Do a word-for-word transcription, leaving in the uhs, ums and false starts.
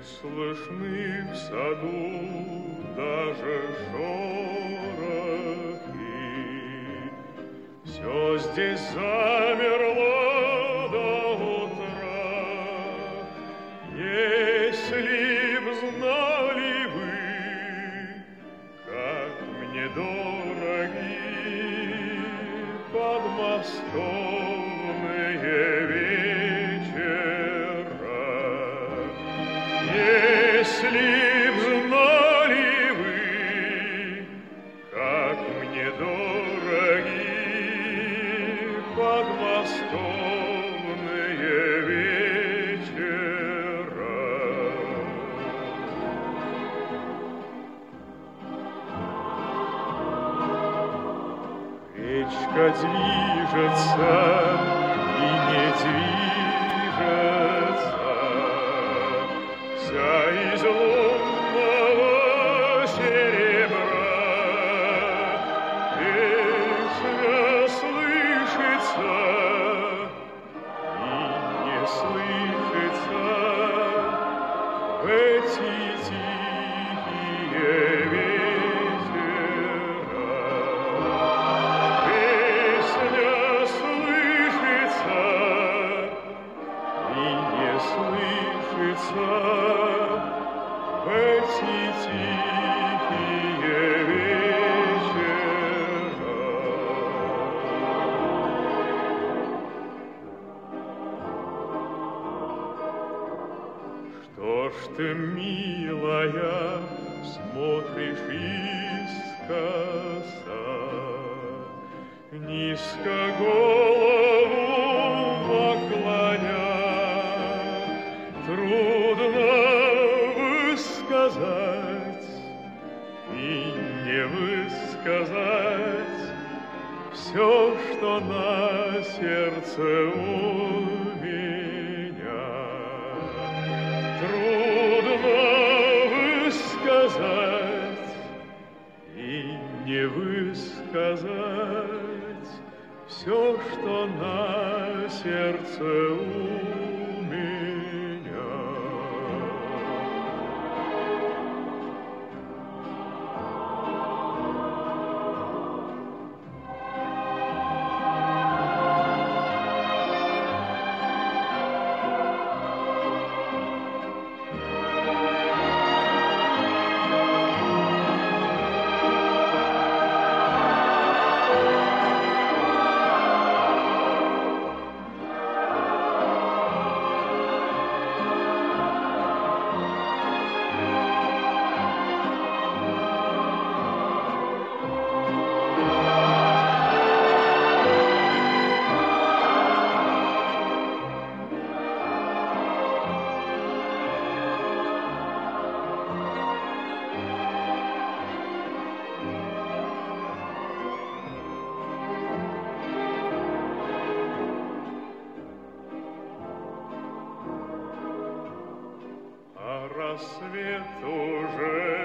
слышны в саду даже шорохи. Все здесь замерло до утра. Если б знали вы, как мне дороги подмосковные вечера, если б знали вы, как мне дороги подмосковные вечера. Речка движется и не движется, вся из лунного серебра. Песня слышится и не слышится в эти тихие вечера. Песня слышится и не слышится в эти тихие вечера. Что ж ты, милая, смотришь искоса, низко голову наклоня? Трудно высказать и не высказать все, что на сердце у меня. Трудно высказать и не высказать все, что на сердце у меня. Рассвет уже